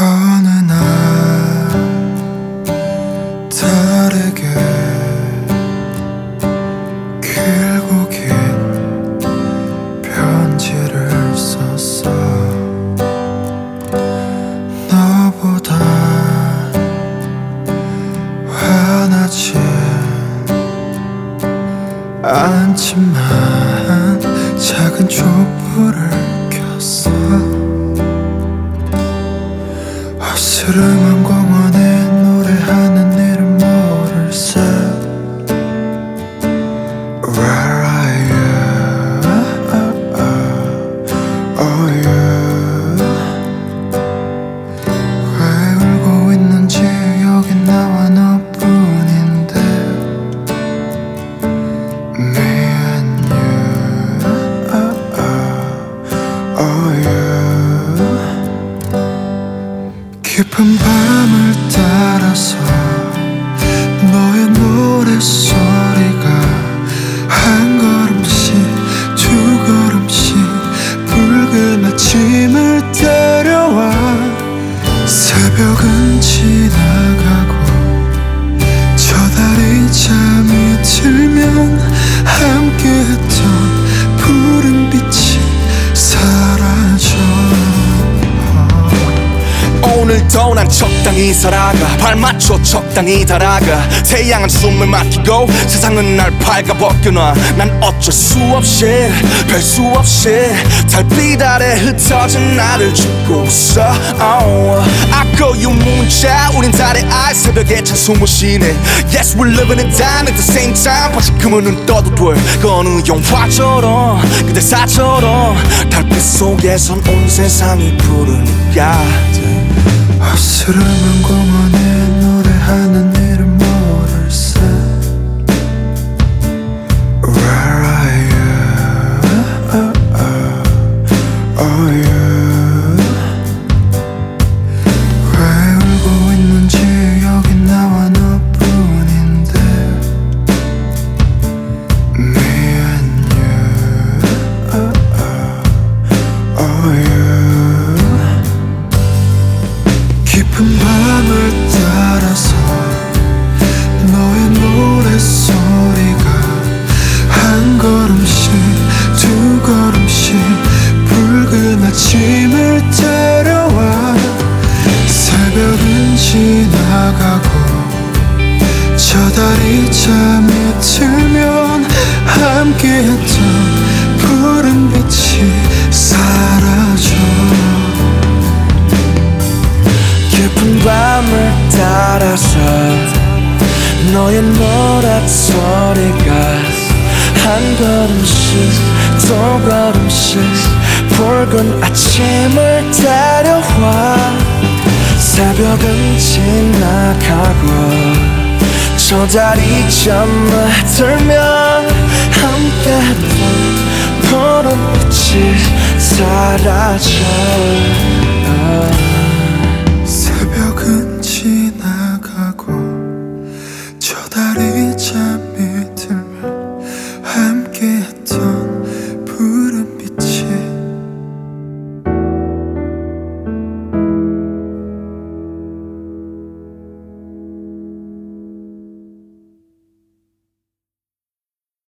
어느 날 다르게 길고 긴 편지를 썼어. 너보다 화나진 않지만 작은 촛불을 켰어. 어스름한 공원에 노래하는 이름 모를세. Where are you? Oh you. 왜 울고 있는지 여긴 나와 너뿐인데. Me and you. Oh you. 깊은 밤을 따라서 너의 노랫소리가 한 걸음씩 두 걸음씩 붉은 아침을 데려와. 새벽은 지나가고 저 달이 잠이 들면 함께했던 푸른 빛이 사라져. 오늘도 난 적당히 살아가. 발맞춰 적당히 달아가. 태양은 숨을 막히고 세상은 날 발가벗겨놔. 난 어쩔 수 없이 별 수 없이 달빛 아래 흩어진 나를 죽고 있어. I call you 문자 우린 달의 알 새벽에 찬 숨을 쉬네. Yes we're living it down at the same time. 다시금은 눈 떠도 돼. 그 어느 영화처럼 그대 사처럼 달빛 속에선 온 세상이 푸르니까. 어스름한 공원에 노래하는 이름 모를세. Where are you? Oh you. 왜 울고 있는지 여긴 나와 너뿐인데. Me and you. Oh you. 깊은 밤을 따라서 너의 노랫소리가 한 걸음씩 두 걸음씩 붉은 아침을 데려와. 새벽은 지나가고 저 달이 잠이 들면 함께했던 푸른 빛이 사라져. 깊은 밤을 따라서 너의 노랫소리가 한 걸음씩 두 걸음씩 붉은 아침을 데려와. 새벽은 지나가고 저 달이 잠을 들면 함께했던 푸른 빛이 사라져.